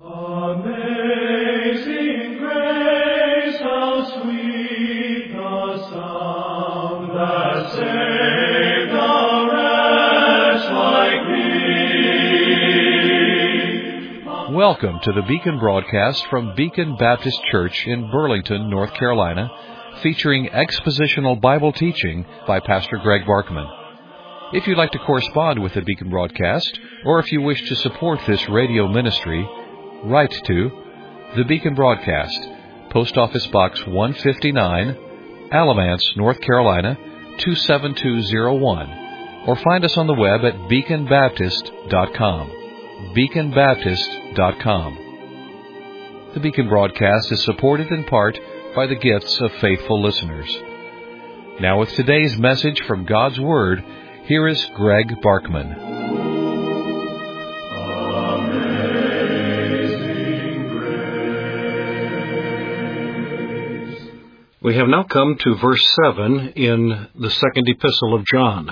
Amazing grace, how sweet the sound that saved a wretch like me. Welcome to the Beacon broadcast from Beacon Baptist Church in Burlington, North Carolina, featuring expositional Bible teaching by Pastor Greg Barkman. If you'd like to correspond with the Beacon broadcast, or if you wish to support this radio ministry, write to the Beacon Broadcast, Post Office Box 159, Alamance, North Carolina 27201, or find us on the web at beaconbaptist.com. beaconbaptist.com. The Beacon Broadcast is supported in part by the gifts of faithful listeners. Now with today's message from God's Word, here is Greg Barkman. We have now come to verse 7 in the second epistle of John.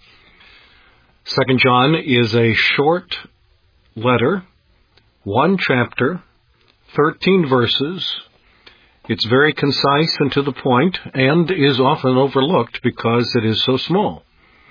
2 John is a short letter, 1 chapter, 13 verses. It's very concise and to the point, and is often overlooked because it is so small.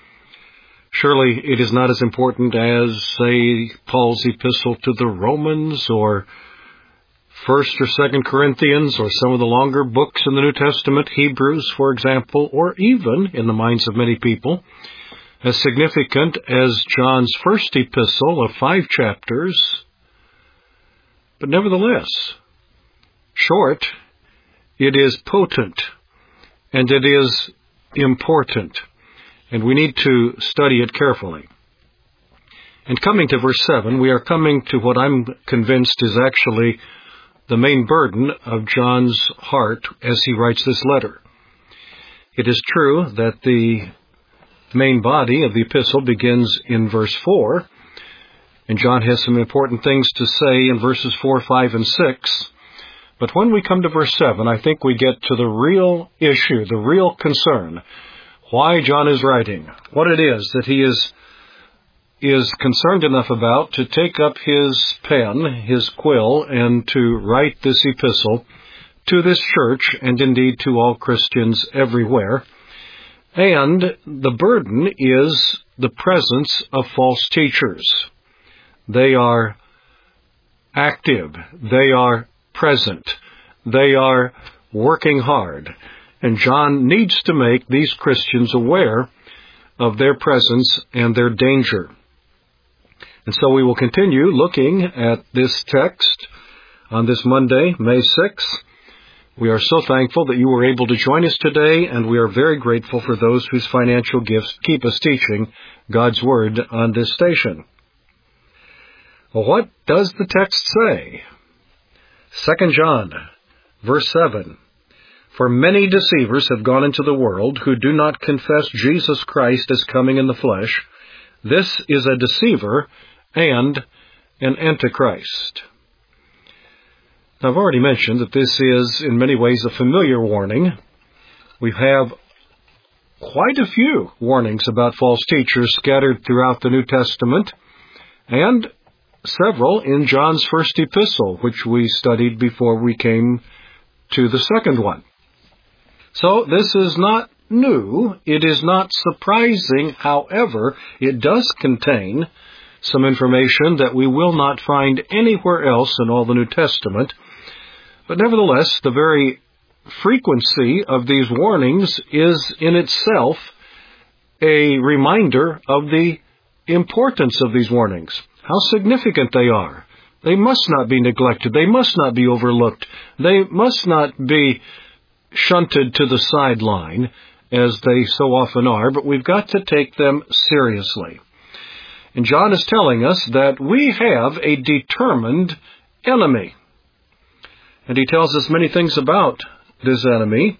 Surely it is not as important as, say, Paul's epistle to the Romans, or 1st or 2nd Corinthians, or some of the longer books in the New Testament, Hebrews, for example, or even, in the minds of many people, as significant as John's first epistle of 5 chapters. But nevertheless, short, it is potent, and it is important, and we need to study it carefully. And coming to verse 7, we are coming to what I'm convinced is actually the main burden of John's heart as he writes this letter. It is true that the main body of the epistle begins in verse 4, and John has some important things to say in verses 4, 5, and 6. But when we come to verse 7, I think we get to the real issue, the real concern, why John is writing, what it is that he is concerned enough about to take up his pen, his quill, and to write this epistle to this church, and indeed to all Christians everywhere. And the burden is the presence of false teachers. They are active. They are present. They are working hard. And John needs to make these Christians aware of their presence and their danger. And so we will continue looking at this text on this Monday, May 6th. We are so thankful that you were able to join us today, and we are very grateful for those whose financial gifts keep us teaching God's Word on this station. Well, what does the text say? 2 John, verse 7. For many deceivers have gone into the world who do not confess Jesus Christ as coming in the flesh. This is a deceiver and an antichrist. Now, I've already mentioned that this is in many ways a familiar warning. We have quite a few warnings about false teachers scattered throughout the New Testament, and several in John's first epistle, which we studied before we came to the second one. So this is not new. It is not surprising. However, it does contain some information that we will not find anywhere else in all the New Testament. But nevertheless, the very frequency of these warnings is in itself a reminder of the importance of these warnings, how significant they are. They must not be neglected. They must not be overlooked. They must not be shunted to the sideline, as they so often are, but we've got to take them seriously. And John is telling us that we have a determined enemy. And he tells us many things about this enemy.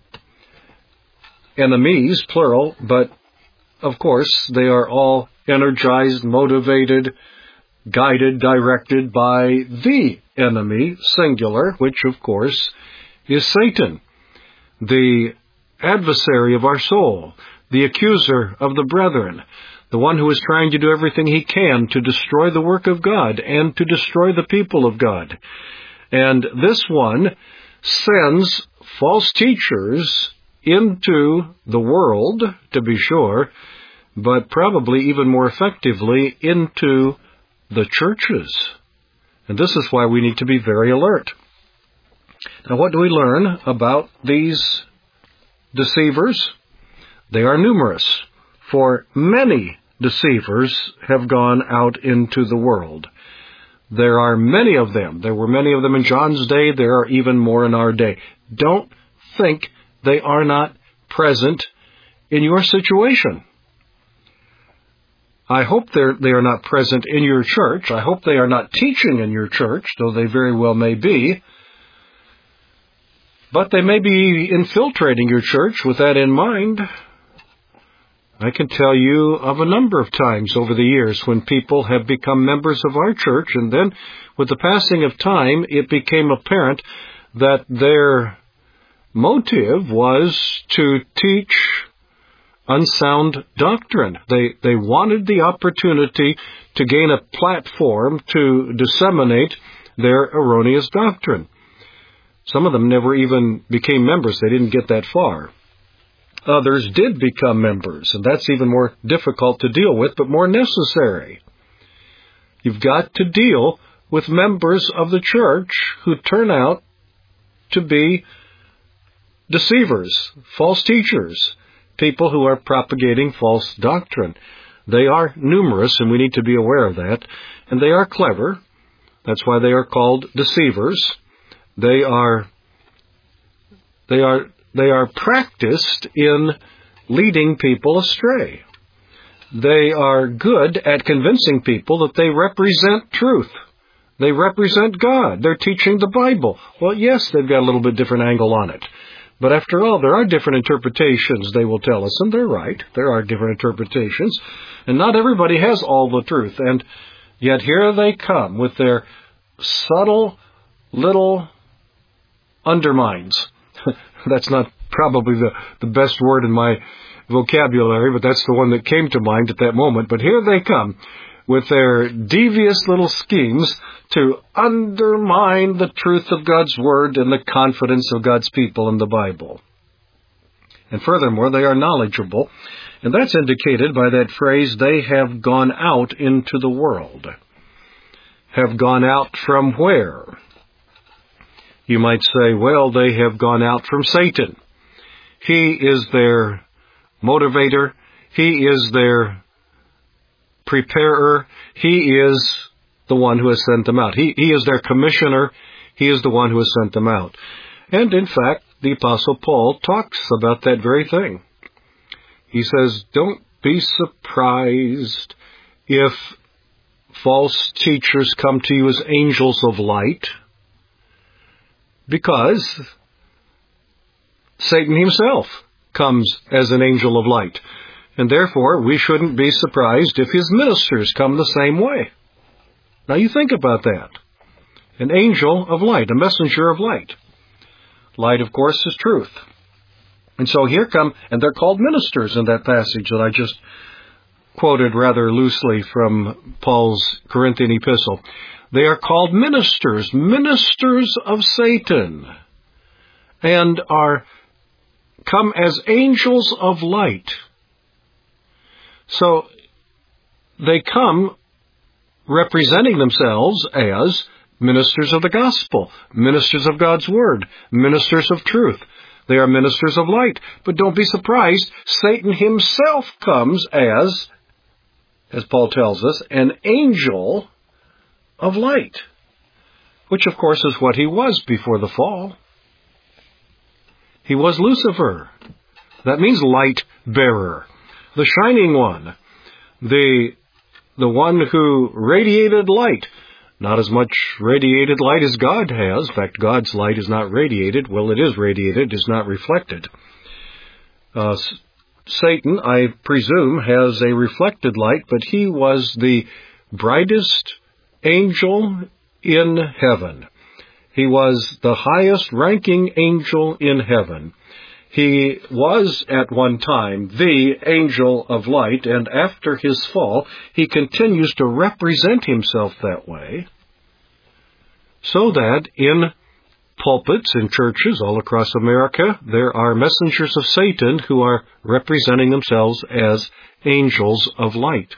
Enemies, plural, but of course they are all energized, motivated, guided, directed by the enemy, singular, which of course is Satan, the adversary of our soul, the accuser of the brethren, the one who is trying to do everything he can to destroy the work of God and to destroy the people of God. And this one sends false teachers into the world, to be sure, but probably even more effectively into the churches. And this is why we need to be very alert. Now, what do we learn about these deceivers? They are numerous, for many deceivers have gone out into the world. There are many of them. There were many of them in John's day. There are even more in our day. Don't think they are not present in your situation. I hope they are not present in your church. I hope they are not teaching in your church, though they very well may be. But they may be infiltrating your church with that in mind. I can tell you of a number of times over the years when people have become members of our church, and then with the passing of time, it became apparent that their motive was to teach unsound doctrine. They wanted the opportunity to gain a platform to disseminate their erroneous doctrine. Some of them never even became members. They didn't get that far. Others did become members, and that's even more difficult to deal with, but more necessary. You've got to deal with members of the church who turn out to be deceivers, false teachers, people who are propagating false doctrine. They are numerous, and we need to be aware of that, and they are clever. That's why they are called deceivers. They are practiced in leading people astray. They are good at convincing people that they represent truth. They represent God. They're teaching the Bible. Well, yes, they've got a little bit different angle on it. But after all, there are different interpretations, they will tell us, and they're right. There are different interpretations, and not everybody has all the truth. And yet here they come with their subtle little undermines. That's not probably the best word in my vocabulary, but that's the one that came to mind at that moment. But here they come with their devious little schemes to undermine the truth of God's Word and the confidence of God's people in the Bible. And furthermore, they are knowledgeable, and that's indicated by that phrase, they have gone out into the world. Have gone out from where? You might say, well, they have gone out from Satan. He is their motivator. He is their preparer. He is the one who has sent them out. He is their commissioner. He is the one who has sent them out. And in fact, the Apostle Paul talks about that very thing. He says, don't be surprised if false teachers come to you as angels of light, because Satan himself comes as an angel of light. And therefore, we shouldn't be surprised if his ministers come the same way. Now you think about that. An angel of light, a messenger of light. Light, of course, is truth. And so here come, and they're called ministers in that passage that I just quoted rather loosely from Paul's Corinthian epistle. They are called ministers, ministers of Satan, and are come as angels of light. So they come representing themselves as ministers of the gospel, ministers of God's word, ministers of truth. They are ministers of light. But don't be surprised, Satan himself comes as Paul tells us, an angel of light, which of course is what he was before the fall. He was Lucifer. That means light bearer, the shining one, the one who radiated light. Not as much radiated light as God has. In fact, God's light is not radiated. Well, it is radiated, it's not reflected. Satan, I presume, has a reflected light, but he was the brightest angel in heaven. He was the highest ranking angel in heaven. He was at one time the angel of light, and after his fall, he continues to represent himself that way, so that in pulpits in churches all across America, there are messengers of Satan who are representing themselves as angels of light.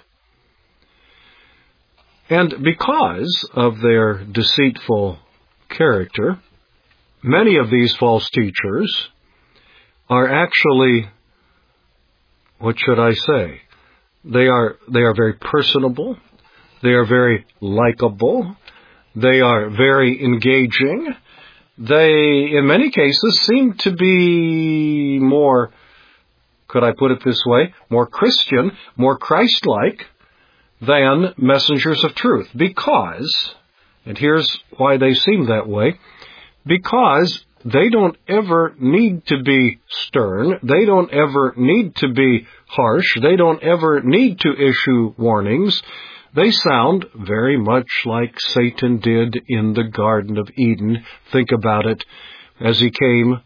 And because of their deceitful character, many of these false teachers are actually, what should I say? They are very personable. They are very likable. They are very engaging. They, in many cases, seem to be more, could I put it this way, more Christian, more Christ-like than messengers of truth. Because, and here's why they seem that way, because they don't ever need to be stern. They don't ever need to be harsh. They don't ever need to issue warnings. They sound very much like Satan did in the Garden of Eden. Think about it. As he came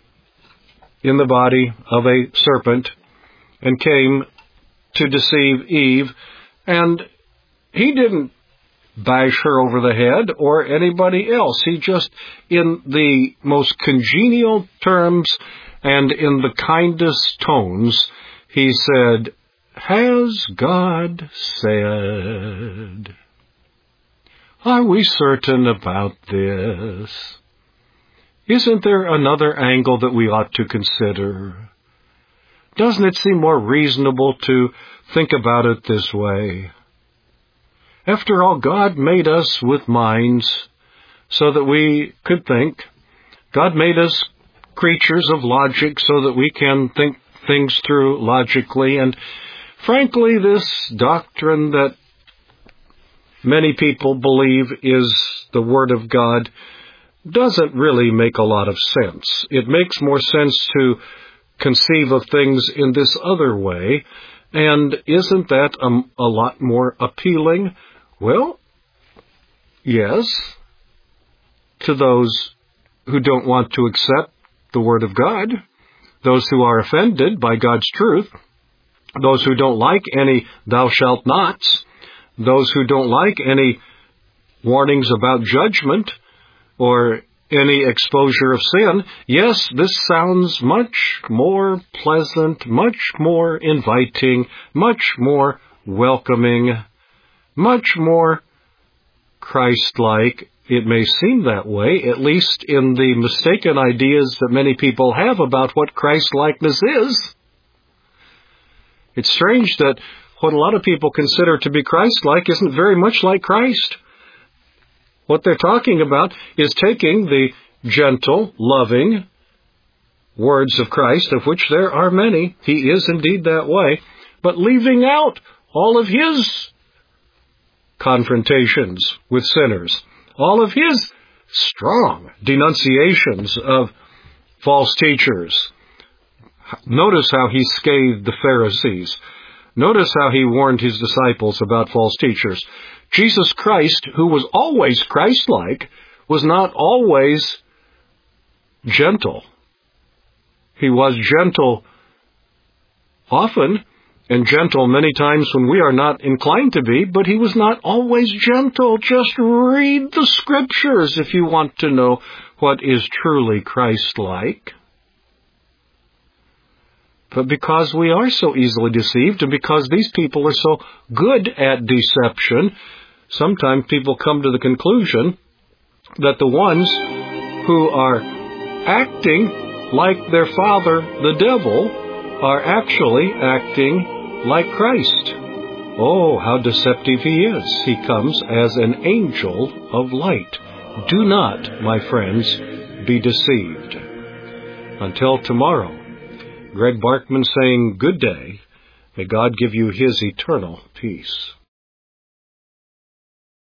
in the body of a serpent and came to deceive Eve, and he didn't bash her over the head or anybody else. He just, in the most congenial terms and in the kindest tones, he said, "Has God said? Are we certain about this? Isn't there another angle that we ought to consider? Doesn't it seem more reasonable to think about it this way? After all, God made us with minds so that we could think. God made us creatures of logic so that we can think things through logically. And frankly, this doctrine that many people believe is the Word of God doesn't really make a lot of sense. It makes more sense to conceive of things in this other way. And isn't that a lot more appealing? Well, yes, to those who don't want to accept the Word of God, those who are offended by God's truth, those who don't like any thou shalt nots, those who don't like any warnings about judgment or any exposure of sin. Yes, this sounds much more pleasant, much more inviting, much more welcoming, much more Christ-like. It may seem that way, at least in the mistaken ideas that many people have about what Christ-likeness is. It's strange that what a lot of people consider to be Christ-like isn't very much like Christ. What they're talking about is taking the gentle, loving words of Christ, of which there are many, he is indeed that way, but leaving out all of his confrontations with sinners, all of his strong denunciations of false teachers. Notice how he scathed the Pharisees. Notice how he warned his disciples about false teachers. Jesus Christ, who was always Christ-like, was not always gentle. He was gentle often, and gentle many times when we are not inclined to be, but he was not always gentle. Just read the Scriptures if you want to know what is truly Christ-like. But because we are so easily deceived, and because these people are so good at deception, sometimes people come to the conclusion that the ones who are acting like their father, the devil, are actually acting like Christ. Oh, how deceptive he is. He comes as an angel of light. Do not, my friends, be deceived. Until tomorrow, Greg Barkman saying good day. May God give you his eternal peace.